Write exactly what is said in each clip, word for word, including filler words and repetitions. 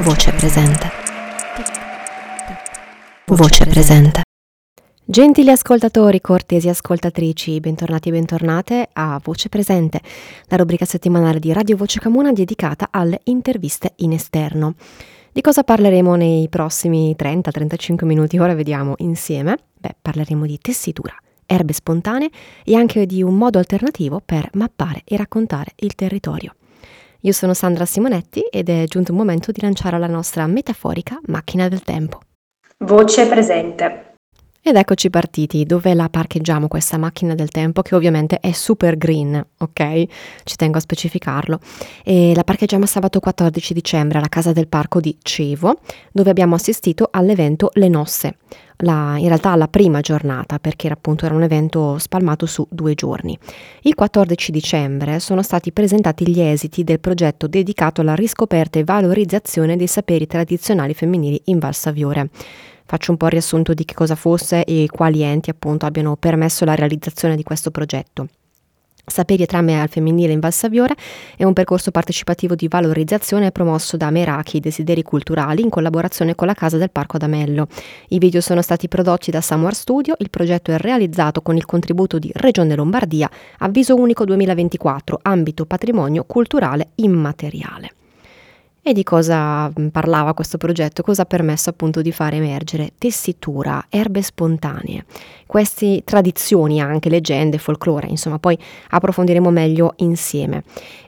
Voce presente. Voce presente. Gentili ascoltatori, cortesi ascoltatrici, bentornati e bentornate a Voce Presente, la rubrica settimanale di Radio Voce Camuna dedicata alle interviste in esterno. Di cosa parleremo nei prossimi trenta trentacinque minuti? Ora vediamo insieme. Beh, parleremo di tessitura, erbe spontanee e anche di un modo alternativo per mappare e raccontare il territorio. Io sono Sandra Simonetti ed è giunto il momento di lanciare la nostra metaforica macchina del tempo. Voce presente. Ed eccoci partiti. Dove la parcheggiamo questa macchina del tempo, che ovviamente è super green, ok? Ci tengo a specificarlo. E la parcheggiamo sabato quattordici dicembre alla Casa del Parco di Cevo, dove abbiamo assistito all'evento Le Nosse, la, in realtà la prima giornata, perché era, appunto era un evento spalmato su due giorni. Il quattordici dicembre sono stati presentati gli esiti del progetto dedicato alla riscoperta e valorizzazione dei saperi tradizionali femminili in Val Saviore. Faccio un po' il riassunto di che cosa fosse e quali enti appunto abbiano permesso la realizzazione di questo progetto. Saperi e trame al femminile in Val Saviore è un percorso partecipativo di valorizzazione promosso da Meraki Desideri Culturali in collaborazione con la Casa del Parco ad Amello. I video sono stati prodotti da Samuar Studio, il progetto è realizzato con il contributo di Regione Lombardia, Avviso Unico duemilaventiquattro, ambito patrimonio culturale immateriale. E di cosa parlava questo progetto? Cosa ha permesso appunto di fare emergere tessitura, erbe spontanee, queste tradizioni, anche leggende, folklore, insomma poi approfondiremo meglio insieme.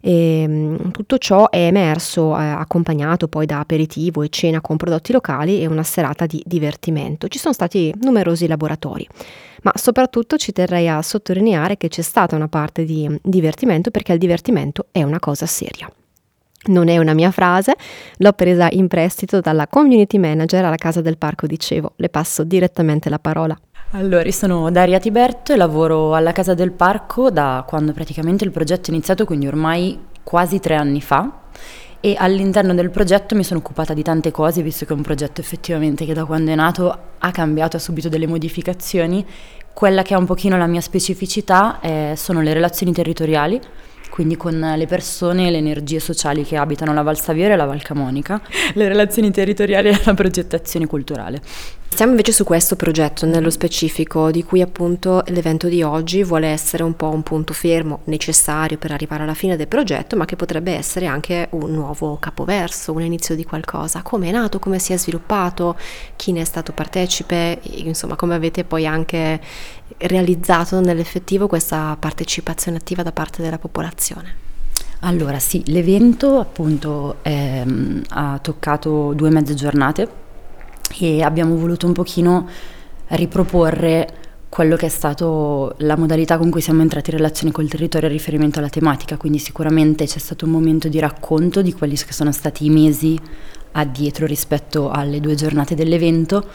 E, tutto ciò è emerso eh, accompagnato poi da aperitivo e cena con prodotti locali e una serata di divertimento. Ci sono stati numerosi laboratori, ma soprattutto ci terrei a sottolineare che c'è stata una parte di divertimento, perché il divertimento è una cosa seria. Non è una mia frase, l'ho presa in prestito dalla community manager alla Casa del Parco di Cevo. Le passo direttamente la parola. Allora, io sono Daria Tiberto e lavoro alla Casa del Parco da quando praticamente il progetto è iniziato, quindi ormai quasi tre anni fa. E all'interno del progetto mi sono occupata di tante cose, visto che è un progetto effettivamente che da quando è nato ha cambiato, ha subito delle modificazioni. Quella che è un pochino la mia specificità è, sono le relazioni territoriali, quindi con le persone e le energie sociali che abitano la Val Saviore e la Val Camonica, le relazioni territoriali e la progettazione culturale. Stiamo invece su questo progetto nello specifico, di cui appunto l'evento di oggi vuole essere un po' un punto fermo necessario per arrivare alla fine del progetto, ma che potrebbe essere anche un nuovo capoverso, un inizio di qualcosa. Come è nato, come si è sviluppato, chi ne è stato partecipe, insomma come avete poi anche realizzato nell'effettivo questa partecipazione attiva da parte della popolazione. Allora sì, l'evento appunto ehm, ha toccato due mezze giornate e abbiamo voluto un pochino riproporre quello che è stato la modalità con cui siamo entrati in relazione col territorio a riferimento alla tematica, quindi sicuramente c'è stato un momento di racconto di quelli che sono stati i mesi addietro rispetto alle due giornate dell'evento,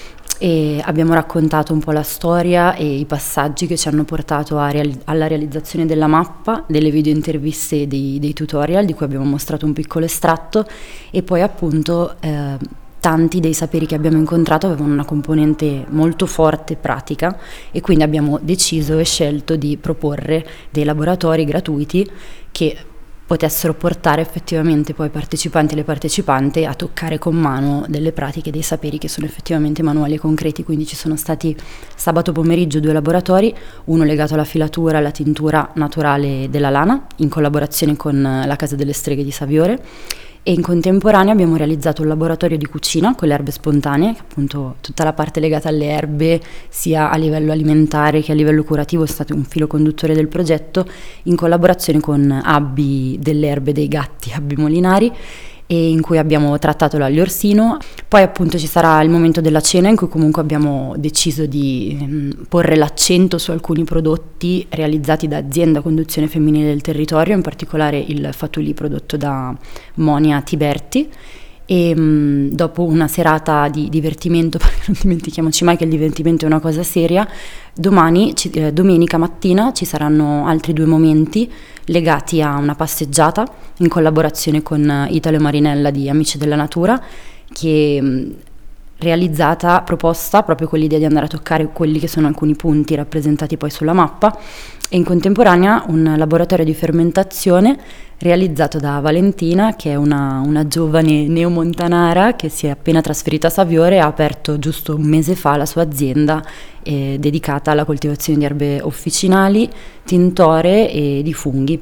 e abbiamo raccontato un po' la storia e i passaggi che ci hanno portato a reali- alla realizzazione della mappa, delle video interviste e dei, dei tutorial di cui abbiamo mostrato un piccolo estratto, e poi appunto eh, tanti dei saperi che abbiamo incontrato avevano una componente molto forte pratica, e quindi abbiamo deciso e scelto di proporre dei laboratori gratuiti che potessero portare effettivamente poi i partecipanti e le partecipanti a toccare con mano delle pratiche, dei saperi che sono effettivamente manuali e concreti. Quindi ci sono stati sabato pomeriggio due laboratori, uno legato alla filatura e alla tintura naturale della lana in collaborazione con la Casa delle Streghe di Saviore, e in contemporanea abbiamo realizzato un laboratorio di cucina con le erbe spontanee, appunto tutta la parte legata alle erbe sia a livello alimentare che a livello curativo è stato un filo conduttore del progetto, in collaborazione con Abbi delle Erbe dei Gatti, Abbi Molinari, e in cui abbiamo trattato l'aglio orsino. Poi appunto ci sarà il momento della cena, in cui comunque abbiamo deciso di mh, porre l'accento su alcuni prodotti realizzati da azienda conduzione femminile del territorio, in particolare il fatuli prodotto da Monia Tiberti. E mh, dopo una serata di divertimento, perché non dimentichiamoci mai che il divertimento è una cosa seria, domani, ci, eh, domenica mattina ci saranno altri due momenti legati a una passeggiata in collaborazione con Italo e Marinella di Amici della Natura, che mh, realizzata, proposta proprio con l'idea di andare a toccare quelli che sono alcuni punti rappresentati poi sulla mappa, e in contemporanea un laboratorio di fermentazione realizzato da Valentina, che è una, una giovane neomontanara che si è appena trasferita a Saviore e ha aperto giusto un mese fa la sua azienda eh, dedicata alla coltivazione di erbe officinali, tintore e di funghi.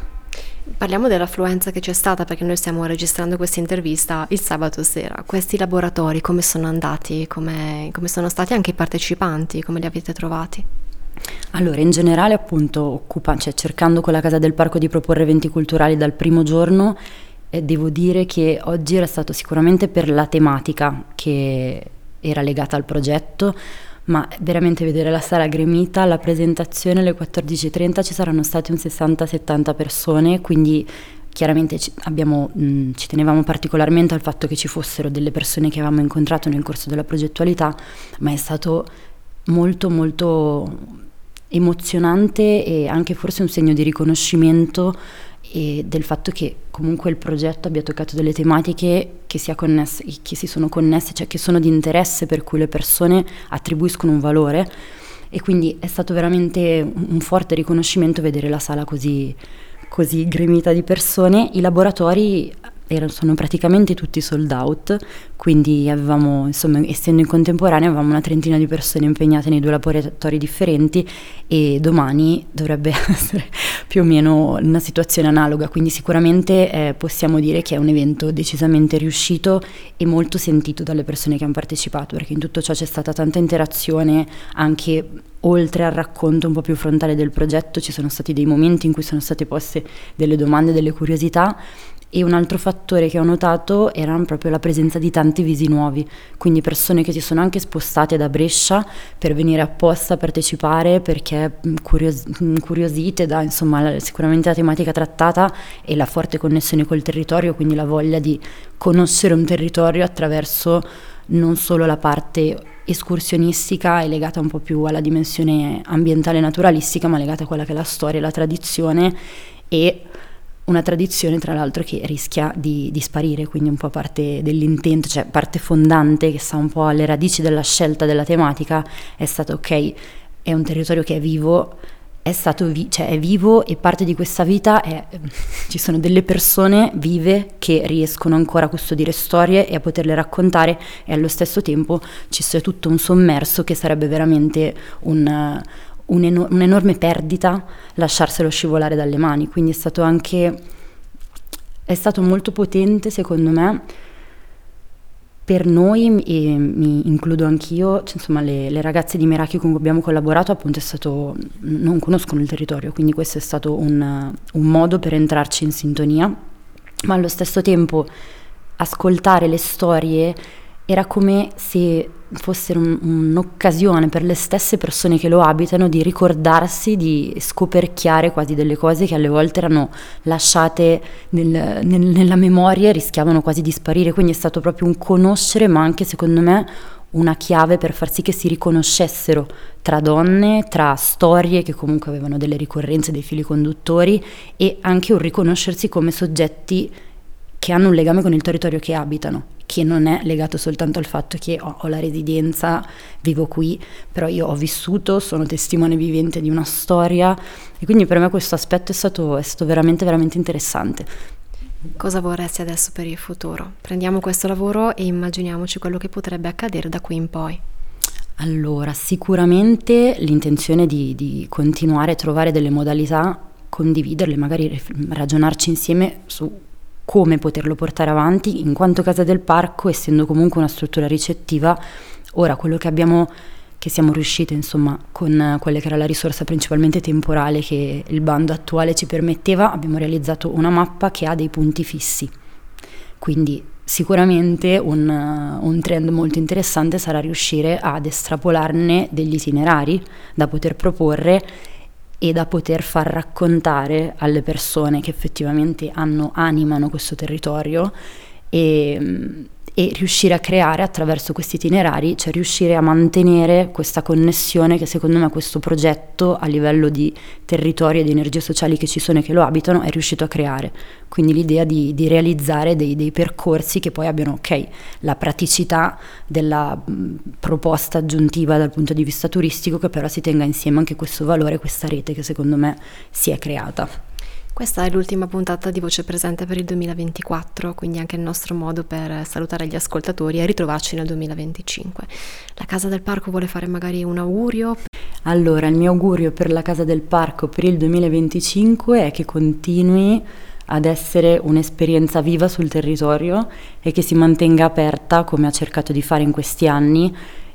Parliamo dell'affluenza che c'è stata, perché noi stiamo registrando questa intervista il sabato sera. Questi laboratori come sono andati? Come, come sono stati anche i partecipanti? Come li avete trovati? Allora, in generale appunto occupa, cioè, cercando con la Casa del Parco di proporre eventi culturali dal primo giorno, eh, devo dire che oggi era stato sicuramente per la tematica che era legata al progetto, ma veramente vedere la sala gremita, la presentazione alle quattordici e trenta, ci saranno state un sessanta settanta persone, quindi chiaramente ci, abbiamo, mh, ci tenevamo particolarmente al fatto che ci fossero delle persone che avevamo incontrato nel corso della progettualità, ma è stato molto molto emozionante e anche forse un segno di riconoscimento e del fatto che comunque il progetto abbia toccato delle tematiche che, sia connesse, che si sono connesse, cioè che sono di interesse, per cui le persone attribuiscono un valore, e quindi è stato veramente un, un forte riconoscimento vedere la sala così, così gremita di persone. I laboratori erano, sono praticamente tutti sold out, quindi avevamo, insomma, essendo in contemporanea, avevamo una trentina di persone impegnate nei due laboratori differenti, e domani dovrebbe essere più o meno una situazione analoga, quindi sicuramente eh, possiamo dire che è un evento decisamente riuscito e molto sentito dalle persone che hanno partecipato, perché in tutto ciò c'è stata tanta interazione, anche oltre al racconto un po' più frontale del progetto. Ci sono stati dei momenti in cui sono state poste delle domande, delle curiosità. E un altro fattore che ho notato era proprio la presenza di tanti visi nuovi, quindi persone che si sono anche spostate da Brescia per venire apposta a partecipare, perché curios- incuriosite da, insomma, la, sicuramente la tematica trattata e la forte connessione col territorio, quindi la voglia di conoscere un territorio attraverso non solo la parte escursionistica e legata un po' più alla dimensione ambientale e naturalistica, ma legata a quella che è la storia e la tradizione, e una tradizione tra l'altro che rischia di, di sparire, quindi un po' parte dell'intento, cioè parte fondante che sta un po' alle radici della scelta della tematica, è stato ok, è un territorio che è vivo, è stato vi- cioè è vivo, e parte di questa vita è, ci sono delle persone vive che riescono ancora a custodire storie e a poterle raccontare, e allo stesso tempo ci sia tutto un sommerso che sarebbe veramente un Un'eno- un'enorme perdita lasciarselo scivolare dalle mani. Quindi è stato anche è stato molto potente, secondo me, per noi, e mi includo anch'io, cioè, insomma le, le ragazze di Meraki con cui abbiamo collaborato, appunto, è stato, non conoscono il territorio, quindi questo è stato un, un modo per entrarci in sintonia, ma allo stesso tempo ascoltare le storie era come se fosse un, un'occasione per le stesse persone che lo abitano di ricordarsi, di scoperchiare quasi delle cose che alle volte erano lasciate nel, nel, nella memoria e rischiavano quasi di sparire. Quindi è stato proprio un conoscere, ma anche, secondo me, una chiave per far sì che si riconoscessero tra donne, tra storie che comunque avevano delle ricorrenze, dei fili conduttori, e anche un riconoscersi come soggetti che hanno un legame con il territorio che abitano, che non è legato soltanto al fatto che ho, ho la residenza, vivo qui, però io ho vissuto, sono testimone vivente di una storia, e quindi per me questo aspetto è stato, è stato veramente veramente interessante. Cosa vorresti adesso per il futuro? Prendiamo questo lavoro e immaginiamoci quello che potrebbe accadere da qui in poi. Allora, sicuramente l'intenzione di, di continuare a trovare delle modalità, condividerle, magari ragionarci insieme su come poterlo portare avanti, in quanto Casa del Parco, essendo comunque una struttura ricettiva. Ora, quello che abbiamo, che siamo riusciti, insomma, con quella che era la risorsa principalmente temporale che il bando attuale ci permetteva, abbiamo realizzato una mappa che ha dei punti fissi, quindi sicuramente un, un trend molto interessante sarà riuscire ad estrapolarne degli itinerari da poter proporre e da poter far raccontare alle persone che effettivamente hanno, animano questo territorio, e, e riuscire a creare attraverso questi itinerari, cioè riuscire a mantenere questa connessione che secondo me questo progetto a livello di territori e di energie sociali che ci sono e che lo abitano è riuscito a creare. Quindi l'idea di, di realizzare dei, dei percorsi che poi abbiano, ok, la praticità della mh, proposta aggiuntiva dal punto di vista turistico, che però si tenga insieme anche questo valore, questa rete che secondo me si è creata. Questa è l'ultima puntata di Voce Presente per il duemilaventiquattro, quindi anche il nostro modo per salutare gli ascoltatori e ritrovarci nel duemilaventicinque. La Casa del Parco vuole fare magari un augurio? Allora, il mio augurio per la Casa del Parco per il duemilaventicinque è che continui ad essere un'esperienza viva sul territorio e che si mantenga aperta, come ha cercato di fare in questi anni,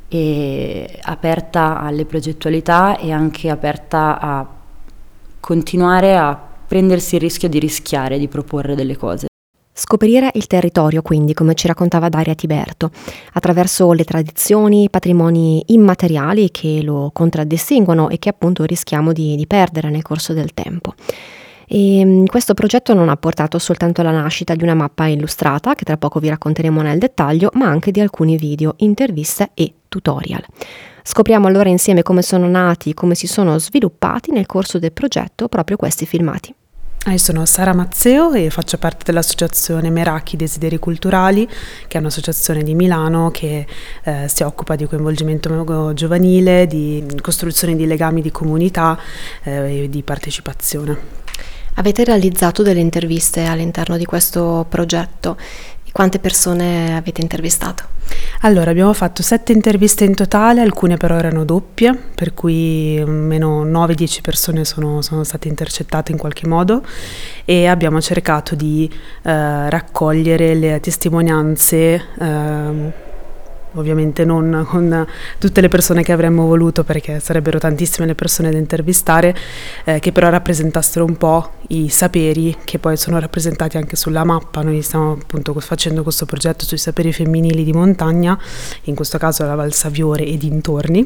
e aperta alle progettualità e anche aperta a continuare a prendersi il rischio di rischiare, di proporre delle cose. Scoprire il territorio, quindi, come ci raccontava Daria Tiberto, attraverso le tradizioni, i patrimoni immateriali che lo contraddistinguono e che appunto rischiamo di, di perdere nel corso del tempo. E questo progetto non ha portato soltanto alla nascita di una mappa illustrata, che tra poco vi racconteremo nel dettaglio, ma anche di alcuni video, interviste e tutorial. Scopriamo allora insieme come sono nati, come si sono sviluppati nel corso del progetto proprio questi filmati. Io sono Sara Mazzeo e faccio parte dell'associazione Meraki Desideri Culturali, che è un'associazione di Milano che eh, si occupa di coinvolgimento giovanile, di costruzione di legami di comunità eh, e di partecipazione. Avete realizzato delle interviste all'interno di questo progetto. Quante persone avete intervistato? Allora, abbiamo fatto sette interviste in totale, alcune però erano doppie, per cui almeno nove dieci persone sono, sono state intercettate in qualche modo, e abbiamo cercato di eh, raccogliere le testimonianze, eh, ovviamente non con tutte le persone che avremmo voluto, perché sarebbero tantissime le persone da intervistare, eh, che però rappresentassero un po' i saperi che poi sono rappresentati anche sulla mappa. Noi stiamo appunto facendo questo progetto sui saperi femminili di montagna, in questo caso la Val Saviore e dintorni,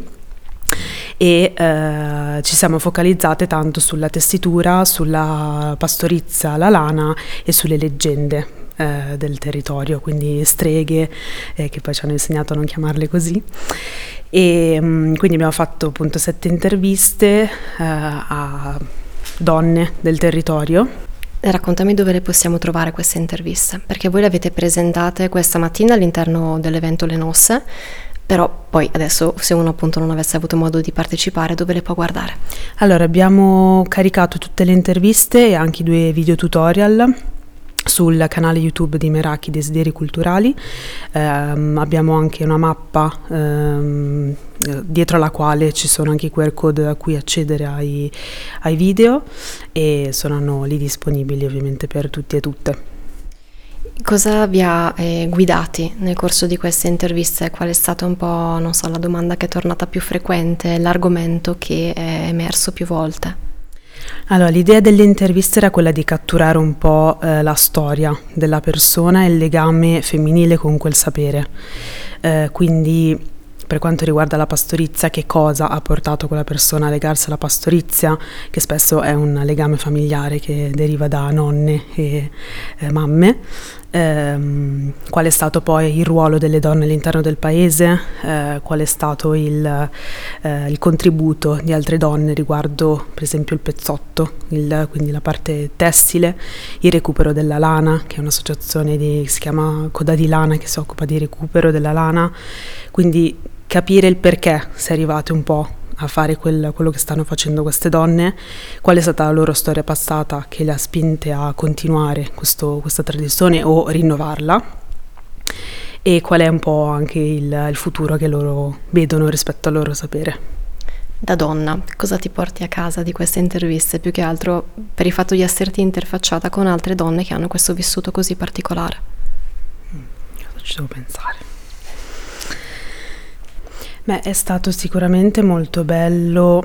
e eh, ci siamo focalizzate tanto sulla tessitura, sulla pastorizia, la lana e sulle leggende Eh, del territorio, quindi streghe, eh, che poi ci hanno insegnato a non chiamarle così, e mh, quindi abbiamo fatto appunto sette interviste eh, a donne del territorio. Raccontami dove le possiamo trovare queste interviste, perché voi le avete presentate questa mattina all'interno dell'evento Le Nosse, però poi adesso, se uno appunto non avesse avuto modo di partecipare, dove le può guardare? Allora, abbiamo caricato tutte le interviste e anche i due video tutorial sul canale YouTube di Meraki Desideri Culturali. Um, abbiamo anche una mappa um, dietro alla quale ci sono anche i Q R code a cui accedere ai, ai video, e sono lì disponibili ovviamente per tutti e tutte. Cosa vi ha eh, guidati nel corso di queste interviste? Qual è stata un po', non so, la domanda che è tornata più frequente, l'argomento che è emerso più volte? Allora, l'idea delle interviste era quella di catturare un po' eh, la storia della persona e il legame femminile con quel sapere. Eh, quindi, per quanto riguarda la pastorizia, che cosa ha portato quella persona a legarsi alla pastorizia, che spesso è un legame familiare che deriva da nonne e eh, mamme. Ehm, qual è stato poi il ruolo delle donne all'interno del paese, eh, qual è stato il, eh, il contributo di altre donne riguardo per esempio il pezzotto, il, quindi la parte tessile, il recupero della lana, che è un'associazione di, che si chiama Coda di Lana, che si occupa di recupero della lana, quindi capire il perché si è arrivate un po' a fare quel, quello che stanno facendo queste donne, qual è stata la loro storia passata che le ha spinte a continuare questo, questa tradizione o rinnovarla, e qual è un po' anche il, il futuro che loro vedono rispetto al loro sapere. Da donna, cosa ti porti a casa di queste interviste? Più che altro per il fatto di esserti interfacciata con altre donne che hanno questo vissuto così particolare. Mm, ci devo pensare. Beh, è stato sicuramente molto bello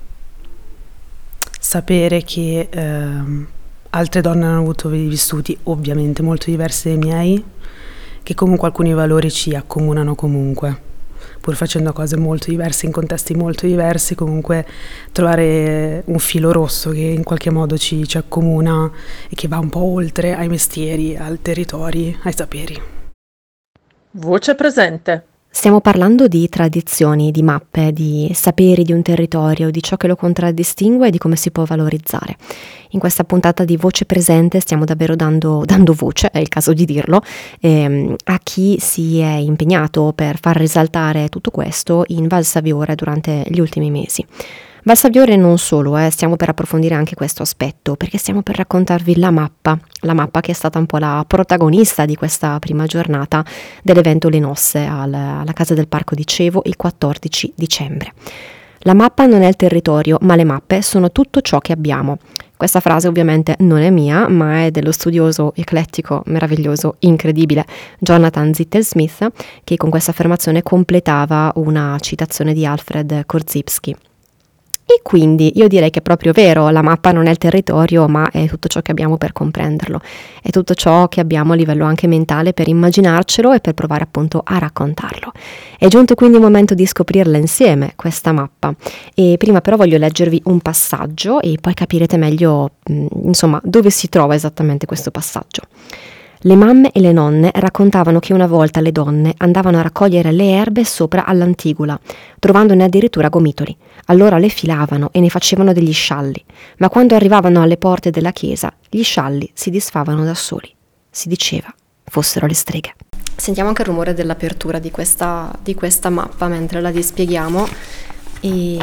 sapere che ehm, altre donne hanno avuto vissuti ovviamente molto diversi dai miei, che comunque alcuni valori ci accomunano comunque, pur facendo cose molto diverse in contesti molto diversi, comunque trovare un filo rosso che in qualche modo ci, ci accomuna e che va un po' oltre ai mestieri, ai territori, ai saperi. Voce presente. Stiamo parlando di tradizioni, di mappe, di saperi di un territorio, di ciò che lo contraddistingue e di come si può valorizzare. In questa puntata di Voce Presente stiamo davvero dando, dando voce, è il caso di dirlo, ehm, a chi si è impegnato per far risaltare tutto questo in Val Saviore durante gli ultimi mesi. Val Saviore non solo, eh, stiamo per approfondire anche questo aspetto, perché stiamo per raccontarvi la mappa, la mappa che è stata un po' la protagonista di questa prima giornata dell'evento Le Nosse al, alla Casa del Parco di Cevo il quattordici dicembre. La mappa non è il territorio, ma le mappe sono tutto ciò che abbiamo. Questa frase ovviamente non è mia, ma è dello studioso eclettico, meraviglioso, incredibile Jonathan Zittel-Smith, che con questa affermazione completava una citazione di Alfred Korzybski. E quindi io direi che è proprio vero, la mappa non è il territorio, ma è tutto ciò che abbiamo per comprenderlo, è tutto ciò che abbiamo a livello anche mentale per immaginarcelo e per provare appunto a raccontarlo. È giunto quindi il momento di scoprirla insieme, questa mappa, e prima però voglio leggervi un passaggio e poi capirete meglio, insomma, dove si trova esattamente questo passaggio. Le mamme e le nonne raccontavano che una volta le donne andavano a raccogliere le erbe sopra all'Antigula, trovandone addirittura gomitoli. Allora le filavano e ne facevano degli scialli, ma quando arrivavano alle porte della chiesa, gli scialli si disfavano da soli. Si diceva fossero le streghe. Sentiamo anche il rumore dell'apertura di questa, di questa mappa mentre la dispieghiamo e,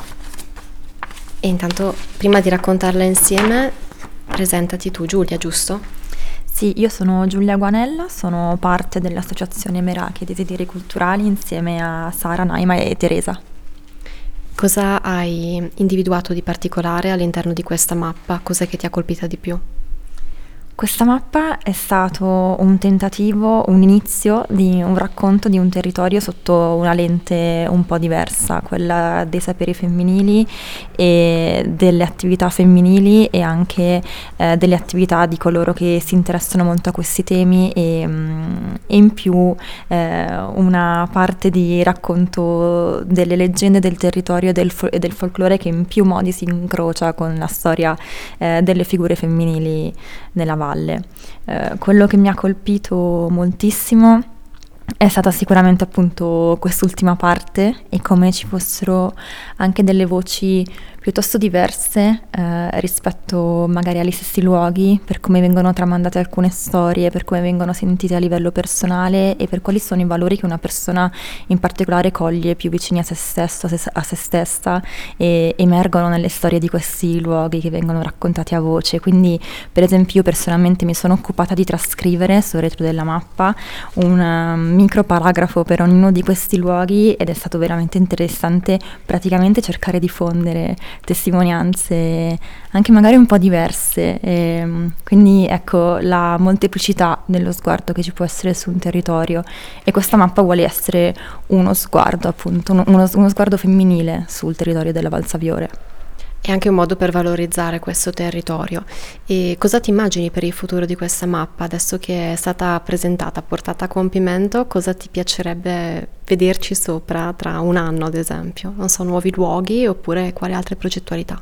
e intanto prima di raccontarla insieme presentati tu, Giulia, giusto? Sì, io sono Giulia Guanella, sono parte dell'associazione Meraki e Desideri Culturali insieme a Sara, Naima e Teresa. Cosa hai individuato di particolare all'interno di questa mappa? Cos'è che ti ha colpita di più? Questa mappa è stato un tentativo, un inizio di un racconto di un territorio sotto una lente un po' diversa, quella dei saperi femminili e delle attività femminili e anche eh, delle attività di coloro che si interessano molto a questi temi e, mh, e in più eh, una parte di racconto delle leggende del territorio e del, fo- e del folklore che in più modi si incrocia con la storia eh, delle figure femminili nella valle. Eh, quello che mi ha colpito moltissimo è stata sicuramente appunto quest'ultima parte e come ci fossero anche delle voci piuttosto diverse eh, rispetto magari agli stessi luoghi, per come vengono tramandate alcune storie, per come vengono sentite a livello personale e per quali sono i valori che una persona in particolare coglie più vicini a se stesso, a se, a se stessa e emergono nelle storie di questi luoghi che vengono raccontati a voce. Quindi per esempio io personalmente mi sono occupata di trascrivere sul retro della mappa un micro paragrafo per ognuno di questi luoghi ed è stato veramente interessante praticamente cercare di fondere testimonianze anche magari un po' diverse e quindi ecco la molteplicità dello sguardo che ci può essere su un territorio e questa mappa vuole essere uno sguardo appunto uno, uno sguardo femminile sul territorio della Val Saviore. È anche un modo per valorizzare questo territorio. E cosa ti immagini per il futuro di questa mappa? Adesso che è stata presentata, portata a compimento, cosa ti piacerebbe vederci sopra tra un anno, ad esempio? Non so, nuovi luoghi oppure quali altre progettualità?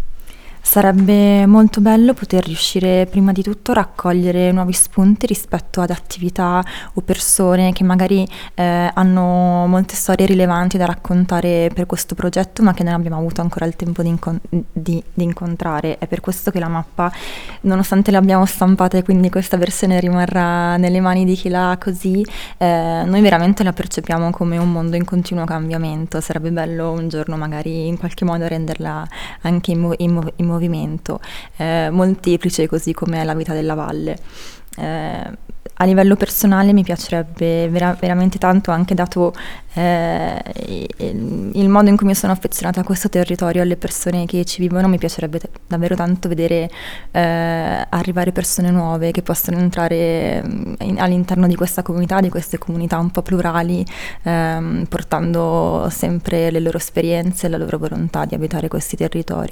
Sarebbe molto bello poter riuscire prima di tutto a raccogliere nuovi spunti rispetto ad attività o persone che magari eh, hanno molte storie rilevanti da raccontare per questo progetto ma che non abbiamo avuto ancora il tempo di, incon- di, di incontrare. È per questo che la mappa, nonostante l'abbiamo stampata e quindi questa versione rimarrà nelle mani di chi l'ha così, eh, noi veramente la percepiamo come un mondo in continuo cambiamento. Sarebbe bello un giorno magari in qualche modo renderla anche in, mo- in, mo- in movimento, eh, molteplice così come è la vita della valle. Eh, a livello personale mi piacerebbe vera- veramente tanto, anche dato eh, il, il modo in cui mi sono affezionata a questo territorio, alle persone che ci vivono, mi piacerebbe t- davvero tanto vedere eh, arrivare persone nuove che possono entrare in, all'interno di questa comunità, di queste comunità un po' plurali, ehm, portando sempre le loro esperienze e la loro volontà di abitare questi territori.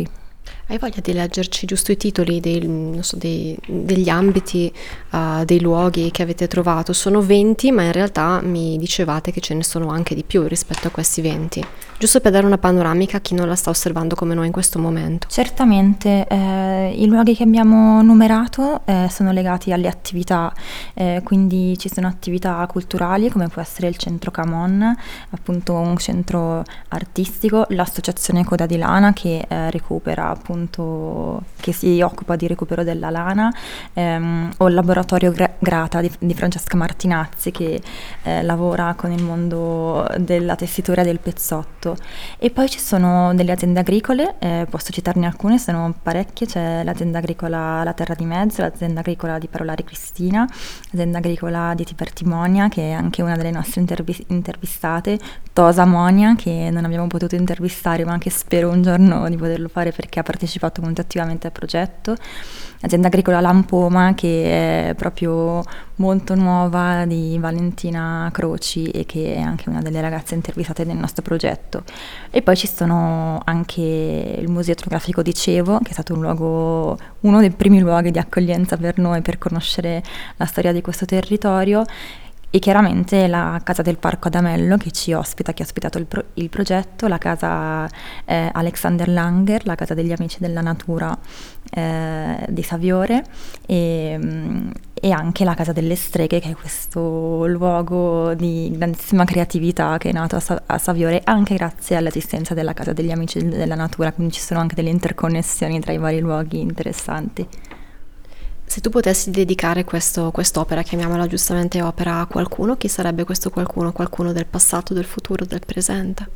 Hai voglia di leggerci giusto i titoli dei, non so, dei- degli ambiti, uh, dei luoghi che avete trovato? Sono venti, ma in realtà mi dicevate che ce ne sono anche di più rispetto a questi venti. Giusto per dare una panoramica a chi non la sta osservando come noi in questo momento. Certamente, eh, i luoghi che abbiamo numerato eh, sono legati alle attività, eh, quindi ci sono attività culturali come può essere il Centro Camon, appunto un centro artistico, l'associazione Coda di Lana che eh, recupera appunto, che si occupa di recupero della lana, ehm, o il laboratorio Gra- Grata di, di Francesca Martinazzi che eh, lavora con il mondo della tessitura e del pezzotto. E poi ci sono delle aziende agricole, eh, posso citarne alcune, sono parecchie, c'è l'azienda agricola La Terra di Mezzo, l'azienda agricola di Parolari Cristina, l'azienda agricola di Tibertimonia che è anche una delle nostre intervi- intervistate, Tosa Monia che non abbiamo potuto intervistare ma che spero un giorno di poterlo fare perché ha partecipato molto attivamente al progetto, l'azienda agricola Lampoma che è proprio molto nuova di Valentina Croci e che è anche una delle ragazze intervistate nel nostro progetto. E poi ci sono anche il Museo Etnografico di Cevo, che è stato un luogo, uno dei primi luoghi di accoglienza per noi per conoscere la storia di questo territorio, e chiaramente la Casa del Parco ad Amello che ci ospita, che ha ospitato il, pro- il progetto, la casa eh, Alexander Langer, la casa degli amici della natura eh, di Saviore, e, mm, e anche la Casa delle Streghe, che è questo luogo di grandissima creatività che è nato a, Sa- a Saviore anche grazie all'esistenza della Casa degli amici della natura, quindi ci sono anche delle interconnessioni tra i vari luoghi interessanti. Se tu potessi dedicare questo, quest'opera, chiamiamola giustamente opera, a qualcuno, chi sarebbe questo qualcuno? Qualcuno del passato, del futuro, del presente?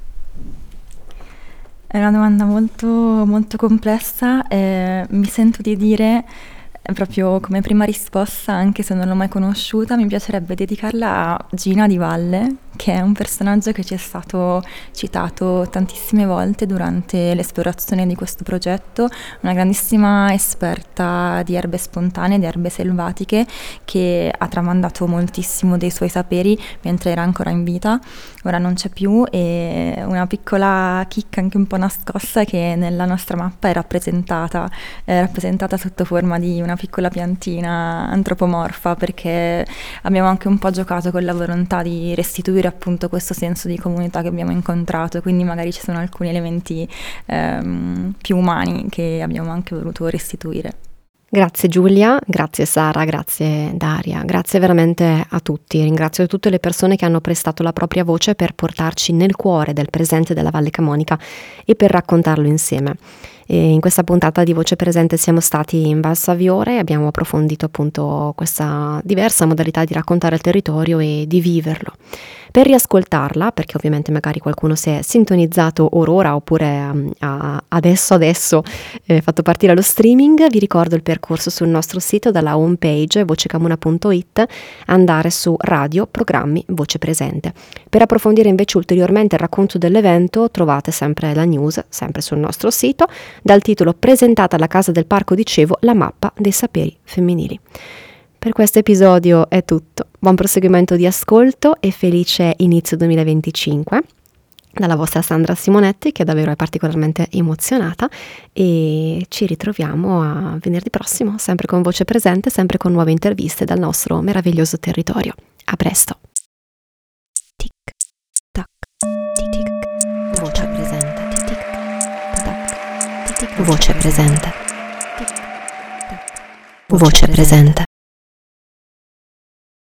È una domanda molto, molto complessa, eh, mi sento di dire eh, proprio come prima risposta, anche se non l'ho mai conosciuta, mi piacerebbe dedicarla a Gina Di Valle, che è un personaggio che ci è stato citato tantissime volte durante l'esplorazione di questo progetto, una grandissima esperta di erbe spontanee, di erbe selvatiche, che ha tramandato moltissimo dei suoi saperi mentre era ancora in vita. Ora non c'è più, e una piccola chicca anche un po' nascosta è che nella nostra mappa è rappresentata, è rappresentata sotto forma di una piccola piantina antropomorfa, perché abbiamo anche un po' giocato con la volontà di restituire appunto questo senso di comunità che abbiamo incontrato, quindi magari ci sono alcuni elementi ehm, più umani che abbiamo anche voluto restituire. Grazie Giulia, grazie Sara, grazie Daria, grazie veramente a tutti. Ringrazio tutte le persone che hanno prestato la propria voce per portarci nel cuore del presente della Valle Camonica e per raccontarlo insieme. E in questa puntata di Voce Presente siamo stati in Val Saviore e abbiamo approfondito appunto questa diversa modalità di raccontare il territorio e di viverlo. Per riascoltarla, perché ovviamente magari qualcuno si è sintonizzato orora oppure um, a, adesso adesso eh, fatto partire lo streaming, vi ricordo il percorso sul nostro sito dalla home page vocecamuna punto it, andare su radio, programmi, Voce Presente. Per approfondire invece ulteriormente il racconto dell'evento trovate sempre la news, sempre sul nostro sito, dal titolo Presentata alla Casa del Parco di Cevo, la mappa dei saperi femminili. Per questo episodio è tutto, buon proseguimento di ascolto e felice inizio duemilaventicinque dalla vostra Sandra Simonetti, che davvero è particolarmente emozionata, e ci ritroviamo a venerdì prossimo, sempre con Voce Presente, sempre con nuove interviste dal nostro meraviglioso territorio. A presto! Tic tac, tic tic, Voce Presente, tic tac, tic tic, Voce Presente, Voce Presente.